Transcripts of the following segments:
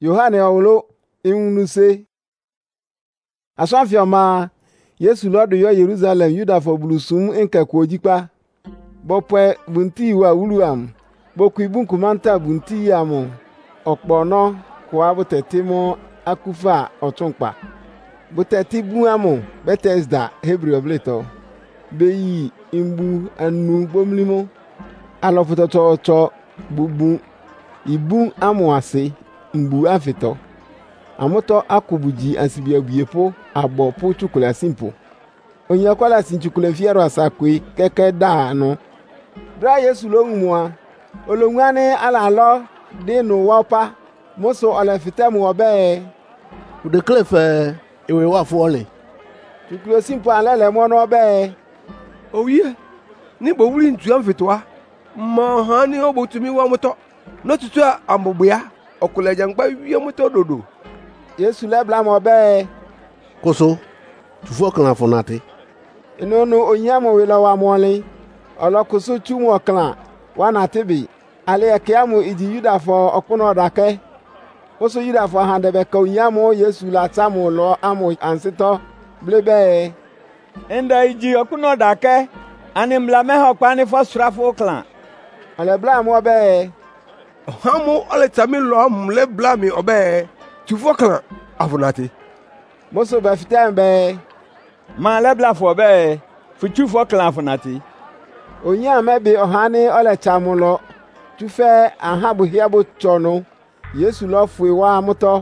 Yohane owulo inunuse aswafioma Yesu lodu yo Jerusalem Yuda fo bulusum nke kwojikpa bopwe bunti wa uluam bokuibunku manta bunti yamu okpono kwa botetimo akufa otunpa boteti buamu Bethesda Hebrew obleto beyi imbu anu bomlimo alofototo bubu ibu amuase mbu afito amoto akubuji ansibiabiepo abo po chukula simpo onye kwala sinchukula fiero asakwe keke da no bra Yesu longmua olongwane ala lo dinu wapa moso ala fitemu obe ude klefe ewe wa fole chukula simpo alele mono obe owie ni bo wuri ntu amfitoa ma ha ni obotumi wa moto no tutu ambobia okuleja ngba wie moto dodo Yesu lebla mo be koso tufo kan fonate inonu onyamo wela wa mole olokoso chumo kan wana tebi ale akiamu iji Yuda fo okuno dake oso Yuda fo handebe ka onyamo Yesu la tamu lo amu ansito blebe enda iji okuno dake ani mlame ho pani fo srafo kan ale bla mo be hamu ole tami lo mle blami obe tufo kan afunate moso ba fitambe ma lebla fo be fuchu fo kan afunate onya mebe ohane ole chamulo tufe ahabu hiabo chono Yesu lo fue wa moto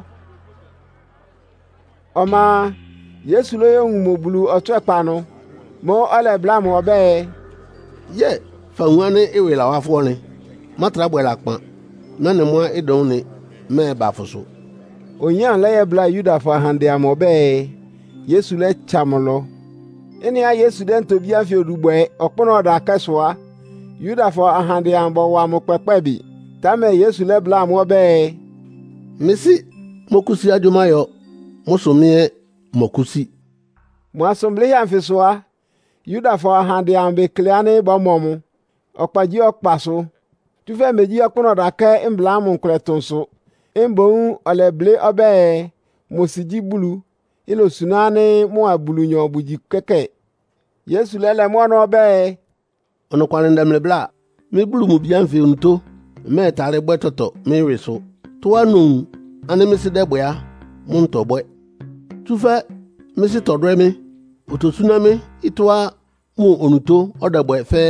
oma Yesu lo yong mobulu otwepano mo ole bla mo be ye fanwane ewe la wa fole matra bwela pan nane mo edon ni me ba foso onya leye bla Yuda fa hande amobe Yesu le chamulo eni a Yesu den to bia fi odugbe okpono da kaswa Yuda fo ahande ambo wa mo pepe bi tame Yesu le bla mo be misi mokusi ajumayo musumie mokusi mo assemble ya mfiswa Yuda fo ahande ambe kleane bo momu okpaji okpaso tufe meji okpono da ka embla mo nkletonso embon oleble obe mosiji bulu ilo sunane mo abulu nyo buji keke Yesu lele mo no be ono kwale ndamle bla mi bulu mu bianfe unto me tare gbetoto mi reso to anu ane mi se degbo ya mu ntogbo tufe mi se todre mi otosuna mi itwa mu onuto odegbo fe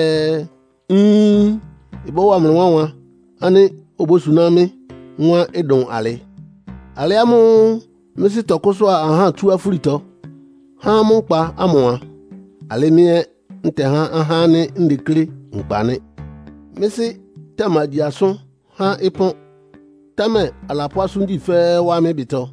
ibo wa mwanwa ane obosuna mi nwa edon ale amu misi tokoso aha tu afurito ha mu pa amoa ale mie nte ha aha ni ndikiri nkpani misi tama di aso ha ipon tame alapo aso ndi fe wa me bito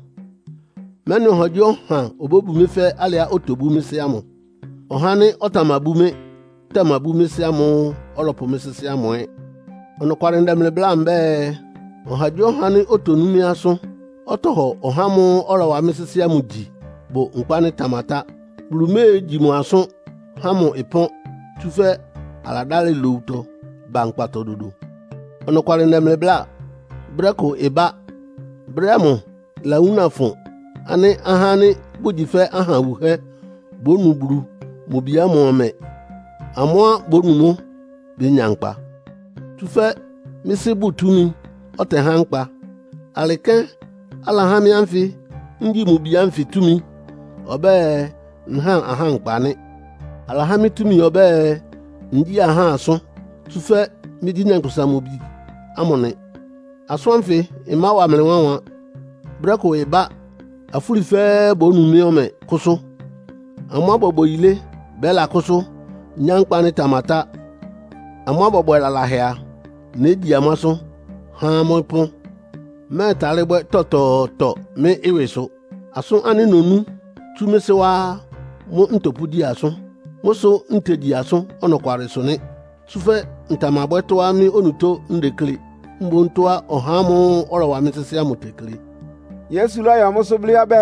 menu hojo ha obobu mi fe alia otobu misi amu ohani otama bume tama bu misi amu olopo misi amu ono kware ndamle blambe ohajo hani otonumi aso otoho ohamu orawa misisi amuji bo nkpani tamata blume jimu aso hamu ipon tufe aladale louto bankpato dudu ono kware ndemle bla breko eba bremo launa fon ani ahani bujife aha wuhe bonu buru mobia moome amwa bonumo binyankpa tufe misi butumi ote hankpa alike alahami amfi ndi mubi amfi tumi obe nha ahankpa ni alahami tumi obe ndi aha aso tufe midina nkusa mubi amone aso amfi ima wa mlewanwa breko eba afuri fe bonu mi ome kuso amma bobo ile bela kuso nyankpa ni tamata amma bobo lalahia neji amaso ha mopon meta legbe toto me iweso aso ani nonu tumesewa mo ntopudi aso moso nteji aso onokware so ni sufe ntamagbeto ami onuto ndekli mbo ntoa ohamo orawa metese amotekli Yesu lo ya moso blia be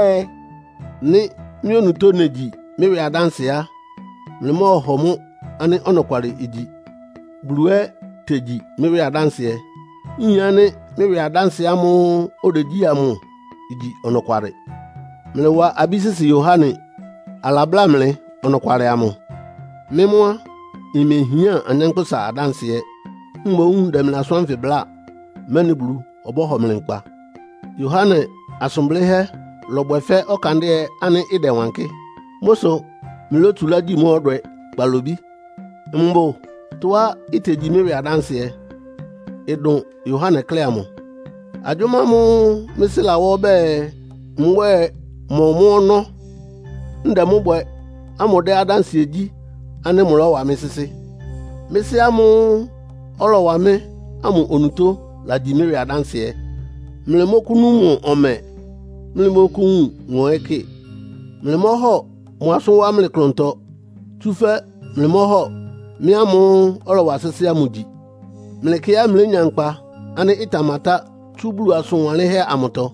ni mi onuto neji mewe adanse ya mlemo homo ani onokware iji bluwe teji mewe adanse nyane mewe adanse amu odeji amu iji onokware mle wa abisisi Yohane alabla mle onokware amu memwa ime hia anyankposa adanse mmo dem la swanfe bla meniblu oboho mle nkpa Yohane asomblehe lobwefe okande ani ide wanke moso milotula di modwe balobi mbo toa iteji miri adanse edon Yohane kleamo adwuma mu misila wo be mwe momo no ndemu bwe amode adanse eji ane mulo wa misisi misi amu olo wa me amu onuto la di miri adanse mlemokunu mu ome mlemokunu ngoeke mlemoho mwaso wa mle klonto tufe mlemoho miamu olo wa sisi amuji mlekia mlenyankpa ane itamata tubulu asunwale he amoto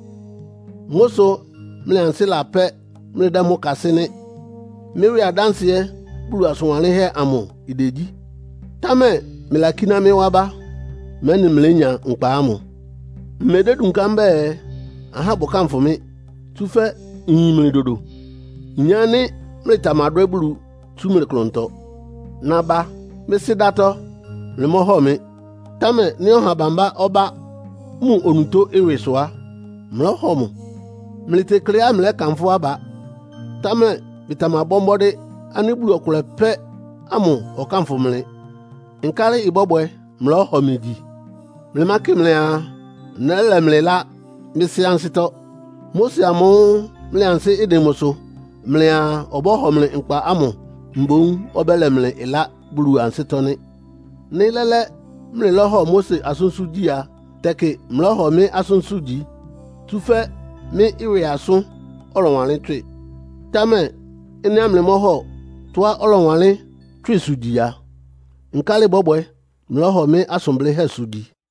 ngoso mleansi la pe mledamo kasene miri adanse bulu asunwale he amo ideji tame milakina mewaba meni mlenya nkpa amo mmede dunkambe aha bokamfumi tufe nyimre dodo nyane mletamadwe bulu tumre klonto naba mesidato lemohome tame ni oha bamba oba mu onuto ewesoa mlohomo mlite krea mle kamfo aba tame bitama bombode ani bulu okule pe amu okamfo mle nkari ibobwe mlohomedi mlemaki mlea nele mlela misiansito mosiamu mleansi idemoso mlea obohomle nkpa amu mbon obele mle ila bulu ansitoni ni lele mleloho mose asunsuji ya teke mloho mi asunsuji tufe mi iwe asun olonwale twe tame ini amlemoho twa olonwale twe suji ya nkali bobwe mloho mi asumble he suji